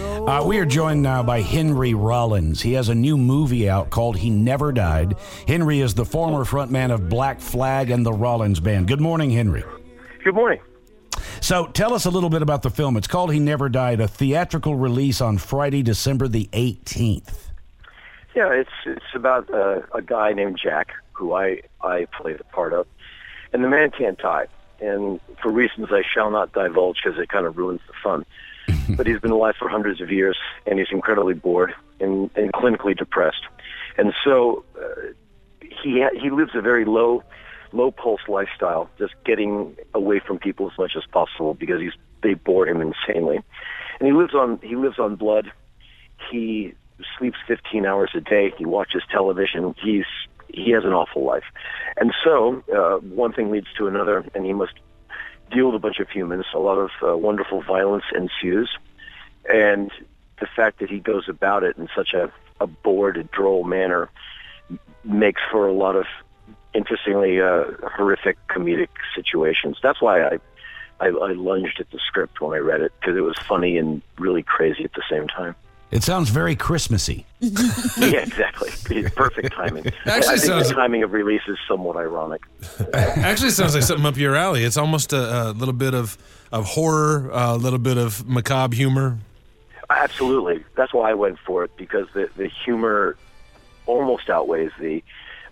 We are joined now by Henry Rollins. He has a new movie out called He Never Died. Henry is the former frontman of Black Flag and the Rollins Band. Good morning, Henry. Good morning. So tell us a little bit about the film. It's called He Never Died, a theatrical release on Friday, December the 18th. Yeah, it's about a guy named Jack, who I play the part of, and the man can't die. And for reasons I shall not divulge because it kind of ruins the fun. But he's been alive for hundreds of years, and he's incredibly bored and clinically depressed. And so he lives a very low pulse lifestyle, just getting away from people as much as possible because they bore him insanely. And he lives on blood. He sleeps 15 hours a day. He watches television. He has an awful life. And so one thing leads to another, and he must deal with a bunch of humans. A lot of wonderful violence ensues. And the fact that he goes about it in such a bored, droll manner makes for a lot of interestingly horrific comedic situations. That's why I lunged at the script when I read it, because it was funny and really crazy at the same time. It sounds very Christmassy. Yeah, exactly. It's perfect timing. I think the timing of release is somewhat ironic. Actually, sounds like something up your alley. It's almost a little bit of horror, a little bit of macabre humor. Absolutely. That's why I went for it, because the humor almost outweighs the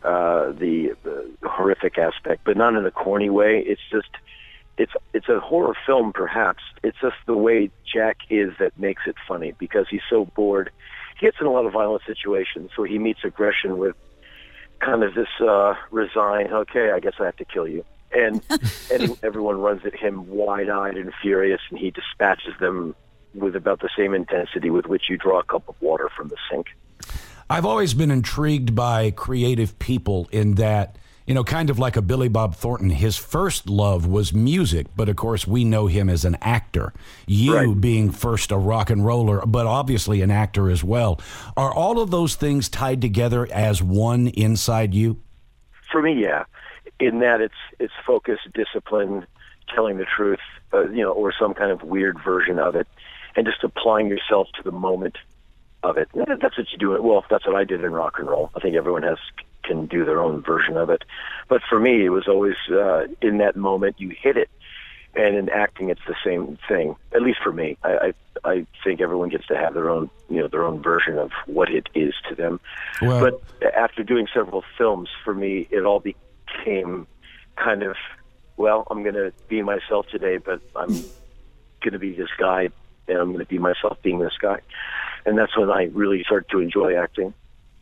horrific aspect, but not in a corny way. It's just it's a horror film, perhaps. It's just the way Jack is that makes it funny, because he's so bored. He gets in a lot of violent situations, so he meets aggression with kind of this resigned, okay, I guess I have to kill you. And everyone runs at him wide-eyed and furious, and he dispatches them with about the same intensity with which you draw a cup of water from the sink. I've always been intrigued by creative people in that, kind of like a Billy Bob Thornton, his first love was music, but of course we know him as an actor. You Right. being first a rock and roller, but obviously an actor as well. Are all of those things tied together as one inside you? For me, yeah. In that it's focus, discipline, telling the truth, or some kind of weird version of it, and just applying yourself to the moment of it. That's what you do. Well, that's what I did in rock and roll. I think everyone can do their own version of it. But for me, it was always in that moment you hit it. And in acting, it's the same thing. At least for me, I think everyone gets to have their own version of what it is to them. Well, but after doing several films, for me, it all became kind of, well, I'm going to be myself today, but I'm going to be this guy, and I'm going to be myself being this guy. And that's when I really started to enjoy acting.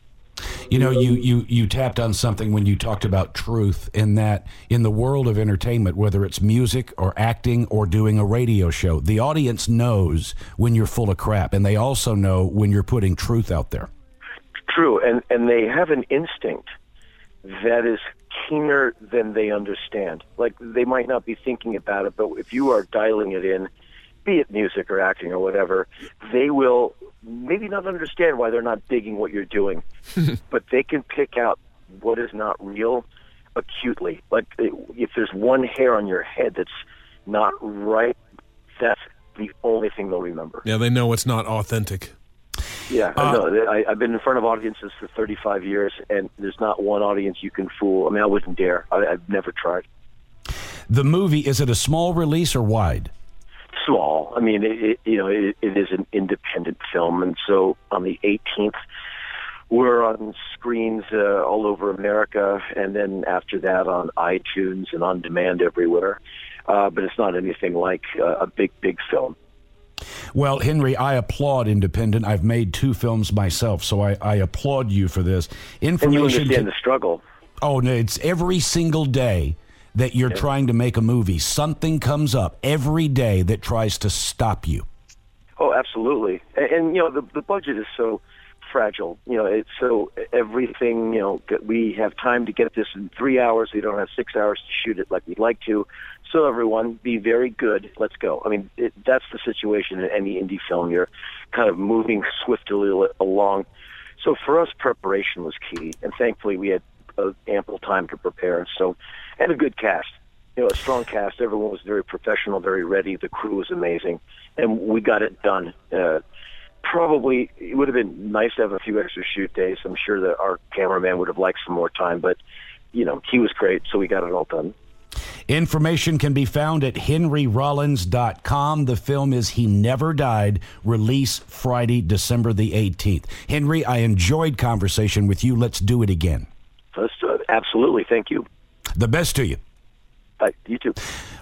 You tapped on something when you talked about truth, in that in the world of entertainment, whether it's music or acting or doing a radio show, the audience knows when you're full of crap, and they also know when you're putting truth out there. True, and they have an instinct that is keener than they understand. Like, they might not be thinking about it, but if you are dialing it in, be it music or acting or whatever, they will maybe not understand why they're not digging what you're doing, but they can pick out what is not real acutely. Like, if there's one hair on your head that's not right, that's the only thing they'll remember. Yeah, they know it's not authentic. Yeah, I've been in front of audiences for 35 years, and there's not one audience you can fool. I mean, I wouldn't dare. I've never tried. The movie, is it a small release or wide? Small. I mean, it is an independent film, and so on the 18th, we're on screens all over America, and then after that on iTunes and on demand everywhere. But it's not anything like a big film. Well, Henry, I applaud independent. I've made 2 films myself, so I applaud you for this. And you understand the struggle. Oh, no, it's every single day that you're trying to make a movie. Something comes up every day that tries to stop you. Oh, absolutely. And the budget is so fragile. It's so everything, we have time to get this in 3 hours. We don't have 6 hours to shoot it like we'd like to. So everyone, be very good. Let's go. I mean, that's the situation in any indie film. You're kind of moving swiftly along. So for us, preparation was key. And thankfully, we had ample time to prepare. So, and a good cast. A strong cast. Everyone was very professional, very ready. The crew was amazing. And we got it done. probably, it would have been nice to have a few extra shoot days. I'm sure that our cameraman would have liked some more time, but, you know, he was great, so we got it all done. Information can be found at henryrollins.com. The film is He Never Died, release Friday, December the 18th. Henry, I enjoyed conversation with you. Let's do it again. Let's do it. Absolutely. Thank you. The best to you. Bye. You too.